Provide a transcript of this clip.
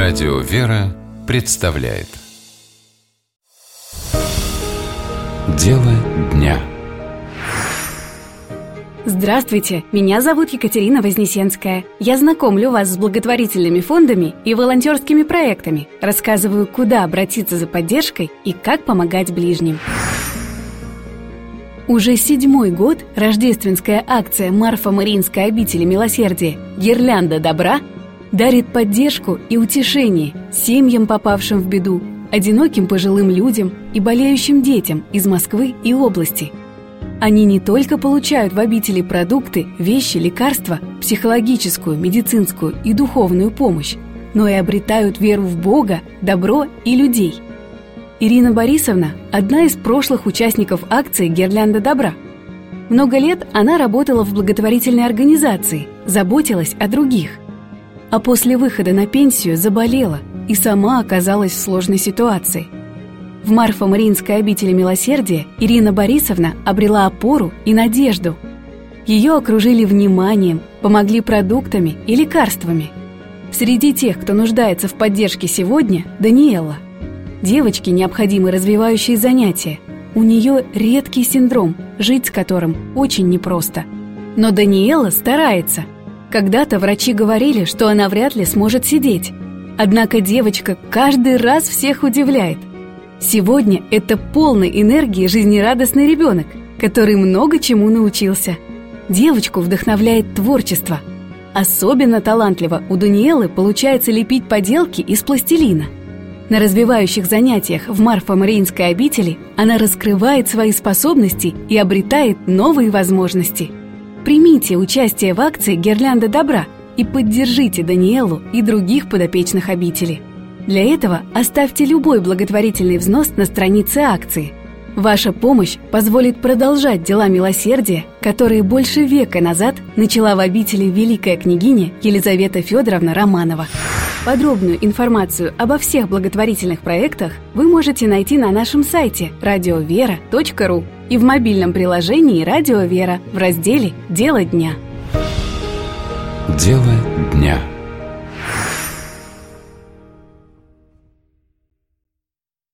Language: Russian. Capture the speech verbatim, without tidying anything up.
Радио «Вера» представляет Дело дня. Здравствуйте, меня зовут Екатерина Вознесенская. Я знакомлю вас с благотворительными фондами и волонтерскими проектами, рассказываю, куда обратиться за поддержкой и как помогать ближним. Уже седьмой год рождественская акция Марфа-Мариинской обители милосердия «Гирлянда добра» дарит поддержку и утешение семьям, попавшим в беду, одиноким пожилым людям и болеющим детям из Москвы и области. Они не только получают в обители продукты, вещи, лекарства, психологическую, медицинскую и духовную помощь, но и обретают веру в Бога, добро и людей. Ирина Борисовна – одна из прошлых участников акции «Гирлянда добра». Много лет она работала в благотворительной организации, заботилась о других. А после выхода на пенсию заболела и сама оказалась в сложной ситуации. В Марфа-Мариинской обители милосердия Ирина Борисовна обрела опору и надежду. Ее окружили вниманием, помогли продуктами и лекарствами. Среди тех, кто нуждается в поддержке сегодня, Даниэла. Девочке необходимы развивающие занятия. У нее редкий синдром, жить с которым очень непросто. Но Даниэла старается. Когда-то врачи говорили, что она вряд ли сможет сидеть. Однако девочка каждый раз всех удивляет. Сегодня это полный энергии жизнерадостный ребенок, который много чему научился. Девочку вдохновляет творчество. Особенно талантливо у Даниэлы получается лепить поделки из пластилина. На развивающих занятиях в Марфа-Мариинской обители она раскрывает свои способности и обретает новые возможности. Примите участие в акции «Гирлянда добра» и поддержите Даниэлу и других подопечных обители. Для этого оставьте любой благотворительный взнос на странице акции. Ваша помощь позволит продолжать дела милосердия, которые больше века назад начала в обители великая княгиня Елизавета Федоровна Романова. Подробную информацию обо всех благотворительных проектах вы можете найти на нашем сайте радио вера точка ру и в мобильном приложении «Радио Вера» в разделе «Дело дня». Дело дня.